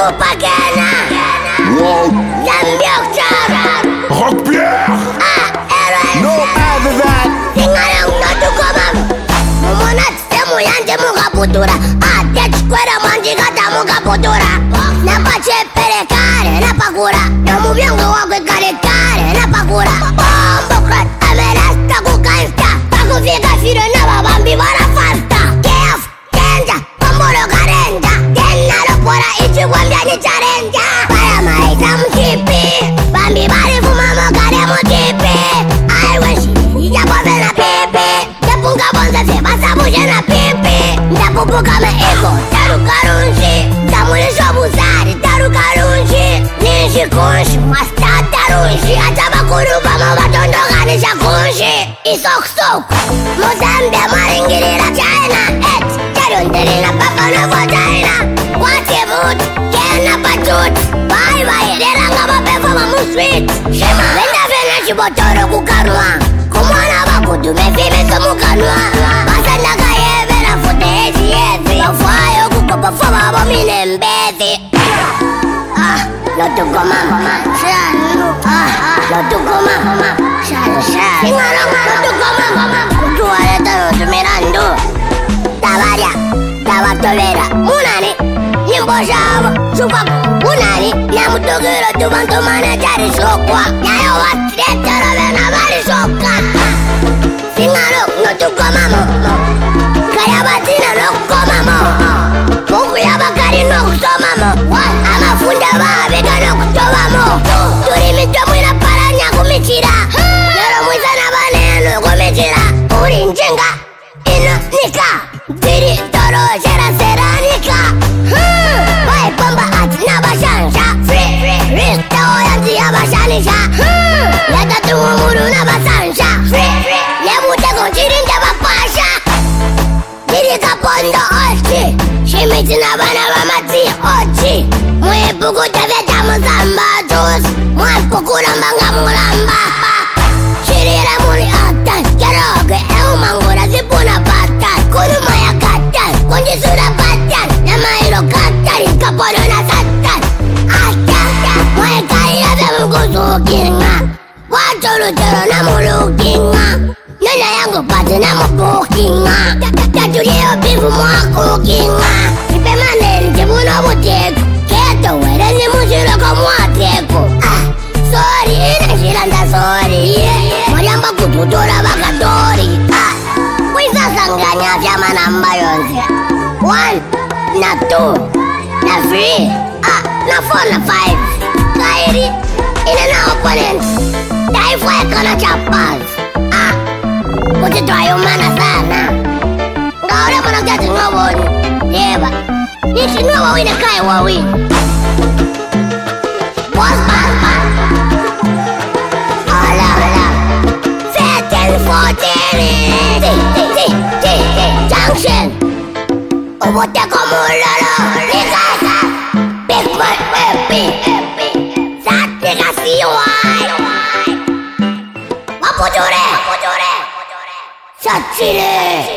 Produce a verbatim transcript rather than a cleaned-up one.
Pakena Zambiokchara Rock-Pierre Ah, Aaron No other than Tingarang natukomam Mumonat temu yanje mukaputura Ate chikwera manji kata mukaputura Napachepere kare napakura Namubyango wakwe kare kare napakura Bombokrat amerasta kukainsta Pakufika firo nababambi barafasta Kef, kenja, kombolo karenja Tenalopora ichikwambia ni charenja Para maita mkipi Bambi barifuma mokare mutipi Aiweshi, yapove na pipi Yapunga bonze se basabuje na pipi Ndapupuka me ego, tarukarunshi Tamulisho buzari, tarukarunshi Nishi kunshi, masta tarunshi Atabakuru bama batondoganisha kunshi Isok-sok, Mozambia maringirira China Et, tarundirina papa na vagina Kwati mood, kena patut Bye bye, deranga bapefoma musweet Shema, venda vena chibotoro kukanwa Kumwana bakutu mefime somukanwa Masanda kayeve na fute ezi ezi Bafayo kukopa foma bomine mbezi Ah, lotukoma Shanu, ah, lotukoma Shanu, shanu Singaranga lotukoma Kutuwale tano tumirandu Tabaria, tabatolera Munani, nyimbo shabo Shupaku, munani Nyamutugiro tubantumane jari shokwa Nyayo watretero vena bari shoka Singaro notukomamo Kayabatina nokomamo Mungu yabakari nokusomamo Amafunda babega nokutobamo Turimito mwina paranya kumichira Nero mwiza na baneno kumichira Uri njenga ino nika Tiri toro shera sera nika Wae pomba ati na bashansha Free, free, rista oyanzi ya bashanisha Yata tuumuru na basansha Free, free, yebute konchirinja bapasha Diri kapondo ochi Shimichi na bana bamati ochi Mwepuku teveta muzamba tus Mwepukura mbanga mulamba Shirira muni atan Keroge eu mangura zipuna patan Kuruma ya katan Kunjisura patan Namairo katan Kapono na satan Atan Mwekaira ve mkusukinga Watulu tero na mulukinga Nana yangu pati na mupukinga Tatulio bivu mwakukinga Ipe maneri jibuno buteko Keto were ni mushiroko mwateko Ah, sorry, inashiranda sorry Moriamba kututora bakatori Ah, wisasanganya vyama namba yonze One, na two, na three Ah, na four, na five Kairi, ina na opponent Taifu eka na chapas Ah, kutitwayo mana sana Ngaure mwana kati ngoboni Yeba, nishi ngobo wine kai wawi Boss man man Ala ala Thirteen, fourteen T, T, T, T, T Junction Obote komulolo Nikasa Big man baby That nigga see why Wapujure Wapujure Sachire